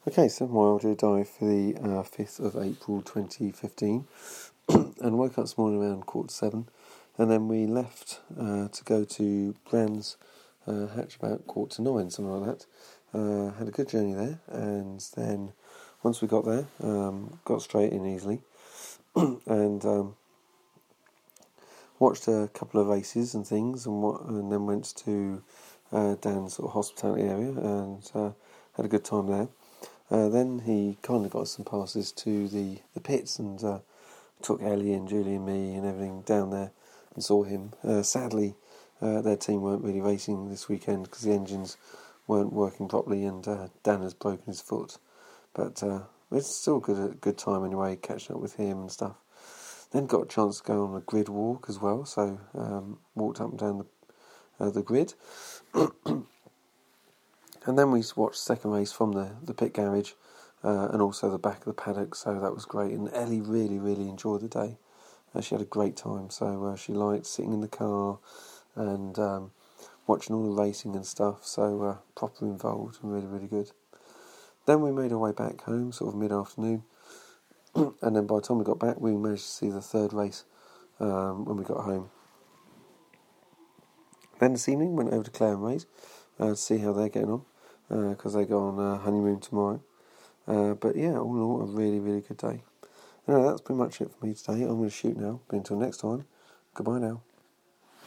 Okay, so my audio dive for the 5th of April 2015 and woke up this morning around 7:15, and then we left to go to Brands Hatch about 9:15, something like that. Had a good journey there, and then once we got there, got straight in easily and watched a couple of races and things, and then went to Dan's sort of hospitality area and had a good time there. Then he kindly got us some passes to the pits and took Ellie and Julie and me and everything down there and saw him. Sadly, their team weren't really racing this weekend because the engines weren't working properly and Dan has broken his foot. But it's still a good time anyway, catching up with him and stuff. Then got a chance to go on a grid walk as well, so walked up and down the grid. And then we watched the second race from the pit garage and also the back of the paddock, so that was great. And Ellie really, really enjoyed the day. She had a great time, so she liked sitting in the car and watching all the racing and stuff, so proper involved and really, really good. Then we made our way back home, sort of mid-afternoon, and then by the time we got back, we managed to see the third race when we got home. Then this evening, went over to Claire and Ray's to see how they're getting on, because they go on honeymoon tomorrow. But yeah, all in all, a really, really good day. Anyway, that's pretty much it for me today. I'm going to shoot now. But until next time, goodbye now.